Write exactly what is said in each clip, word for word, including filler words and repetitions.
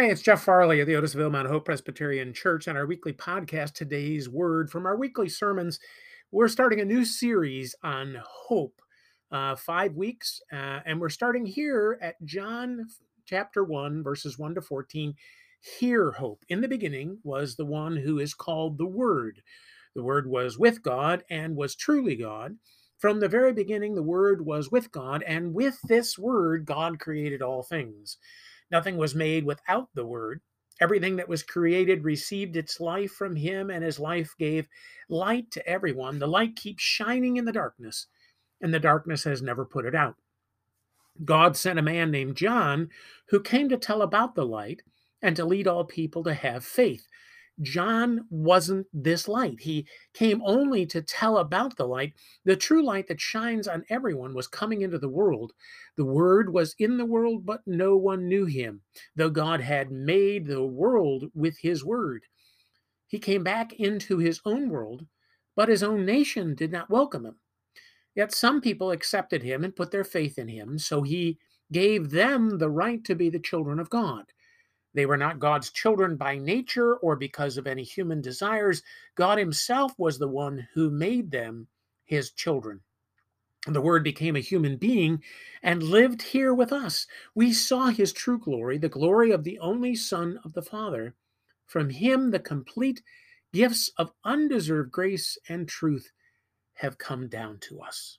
Hey, it's Jeff Farley of the Otisville Mount Hope Presbyterian Church on our weekly podcast, Today's Word. From our weekly sermons, we're starting a new series on hope, uh, five weeks, uh, and we're starting here at John chapter one, verses one to fourteen. Hear hope. In the beginning was the one who is called the Word. The Word was with God and was truly God. From the very beginning, the Word was with God, and with this Word, God created all things. Nothing was made without the Word. Everything that was created received its life from him, and his life gave light to everyone. The light keeps shining in the darkness, and the darkness has never put it out. God sent a man named John who came to tell about the light and to lead all people to have faith. John wasn't this light. He came only to tell about the light. The true light that shines on everyone was coming into the world. The Word was in the world, but no one knew him, though God had made the world with his Word. He came back into his own world, but his own nation did not welcome him. Yet some people accepted him and put their faith in him, so he gave them the right to be the children of God. They were not God's children by nature or because of any human desires. God himself was the one who made them his children. The Word became a human being and lived here with us. We saw his true glory, the glory of the only Son of the Father. From him, the complete gifts of undeserved grace and truth have come down to us.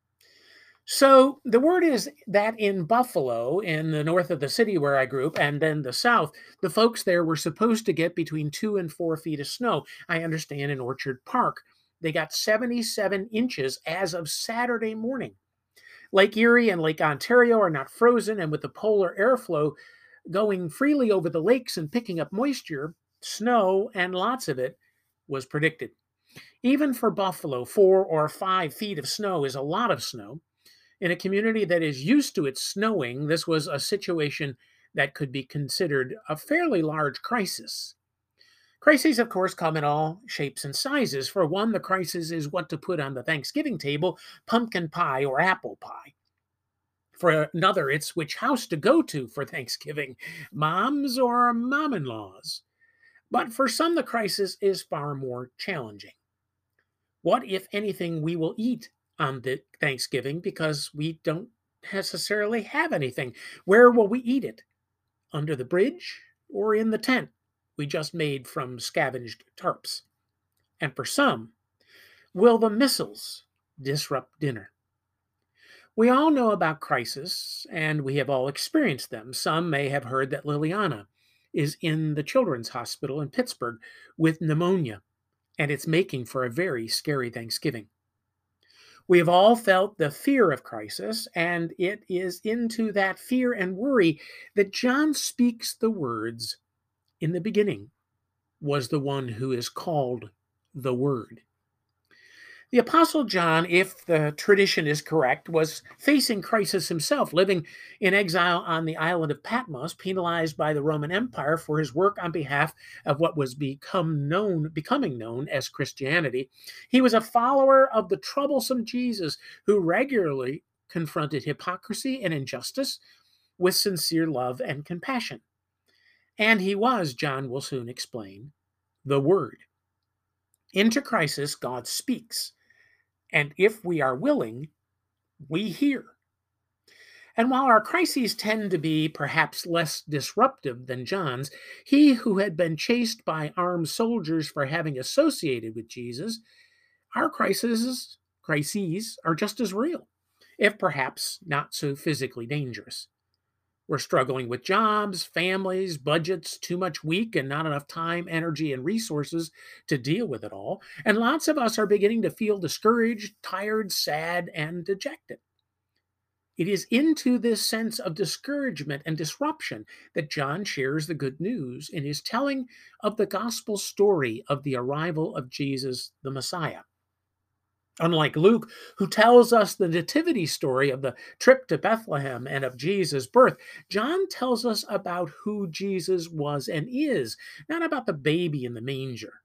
So the word is that in Buffalo, in the north of the city where I grew up, and then the south, the folks there were supposed to get between two and four feet of snow. I understand in Orchard Park, they got seventy-seven inches as of Saturday morning. Lake Erie and Lake Ontario are not frozen, and with the polar airflow going freely over the lakes and picking up moisture, snow, and lots of it, was predicted. Even for Buffalo, four or five feet of snow is a lot of snow. In a community that is used to it snowing, this was a situation that could be considered a fairly large crisis. Crises, of course, come in all shapes and sizes. For one, the crisis is what to put on the Thanksgiving table, pumpkin pie or apple pie. For another, it's which house to go to for Thanksgiving, mom's or mom-in-law's. But for some, the crisis is far more challenging. What, if anything, we will eat on the Thanksgiving because we don't necessarily have anything? Where will we eat it? Under the bridge or in the tent we just made from scavenged tarps? And for some, will the missiles disrupt dinner? We all know about crisis, and we have all experienced them. Some may have heard that Liliana is in the Children's Hospital in Pittsburgh with pneumonia, and it's making for a very scary Thanksgiving. We have all felt the fear of crisis, and it is into that fear and worry that John speaks the words, "In the beginning was the one who is called the Word." The Apostle John, if the tradition is correct, was facing crisis himself, living in exile on the island of Patmos, penalized by the Roman Empire for his work on behalf of what was become known, becoming known as Christianity. He was a follower of the troublesome Jesus who regularly confronted hypocrisy and injustice with sincere love and compassion. And he was, John will soon explain, the Word. Into crisis, God speaks. And if we are willing, we hear. And while our crises tend to be perhaps less disruptive than John's, he who had been chased by armed soldiers for having associated with Jesus, our crises, crises are just as real, if perhaps not so physically dangerous. We're struggling with jobs, families, budgets, too much week and not enough time, energy, and resources to deal with it all. And lots of us are beginning to feel discouraged, tired, sad, and dejected. It is into this sense of discouragement and disruption that John shares the good news in his telling of the gospel story of the arrival of Jesus the Messiah. Unlike Luke, who tells us the nativity story of the trip to Bethlehem and of Jesus' birth, John tells us about who Jesus was and is, not about the baby in the manger,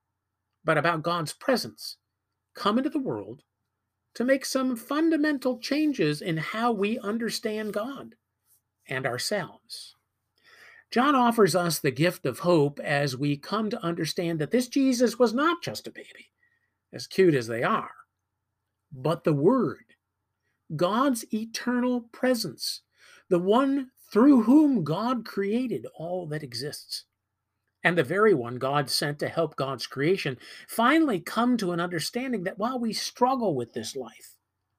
but about God's presence come into the world to make some fundamental changes in how we understand God and ourselves. John offers us the gift of hope as we come to understand that this Jesus was not just a baby, as cute as they are, but the Word, God's eternal presence, the one through whom God created all that exists, and the very one God sent to help God's creation finally come to an understanding that while we struggle with this life,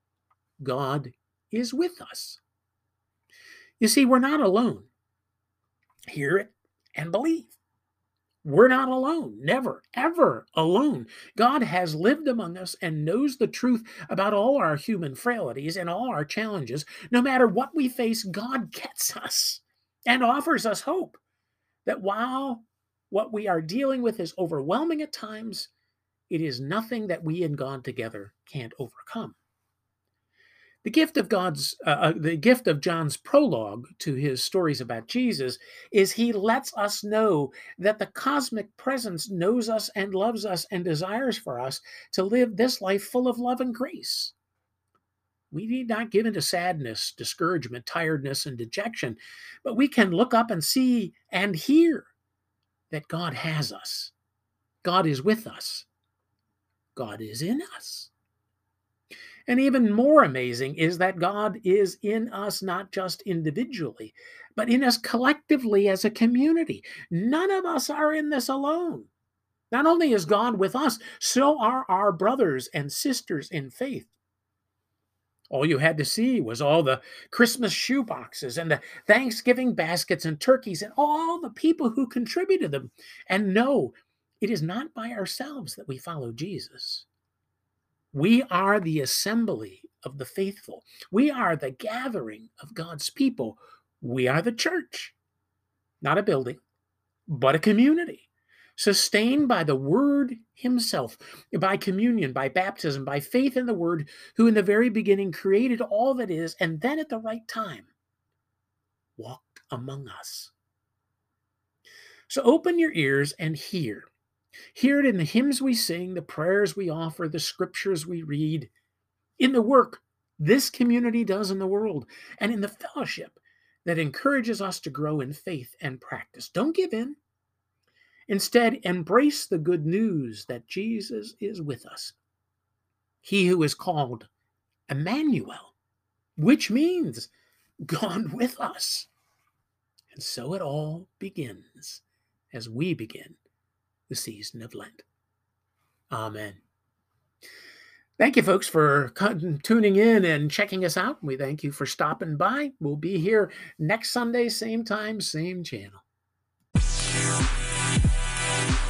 God is with us. You see, we're not alone. Hear it and believe. We're not alone, never, ever alone. God has lived among us and knows the truth about all our human frailties and all our challenges. No matter what we face, God gets us and offers us hope that while what we are dealing with is overwhelming at times, it is nothing that we and God together can't overcome. The gift of God's, uh, uh, the gift of John's prologue to his stories about Jesus is he lets us know that the cosmic presence knows us and loves us and desires for us to live this life full of love and grace. We need not give into sadness, discouragement, tiredness, and dejection, but we can look up and see and hear that God has us. God is with us. God is in us. And even more amazing is that God is in us not just individually, but in us collectively as a community. None of us are in this alone. Not only is God with us, so are our brothers and sisters in faith. All you had to see was all the Christmas shoe boxes and the Thanksgiving baskets and turkeys and all the people who contributed them. And no, it is not by ourselves that we follow Jesus. We are the assembly of the faithful. We are the gathering of God's people. We are the church, not a building, but a community, sustained by the Word himself, by communion, by baptism, by faith in the Word, who in the very beginning created all that is, and then at the right time walked among us. So open your ears and hear. Hear it in the hymns we sing, the prayers we offer, the scriptures we read, in the work this community does in the world, and in the fellowship that encourages us to grow in faith and practice. Don't give in. Instead, embrace the good news that Jesus is with us. He who is called Emmanuel, which means God with us. And so it all begins as we begin the season of Lent. Amen. Thank you, folks, for tuning in and checking us out. We thank you for stopping by. We'll be here next Sunday, same time, same channel.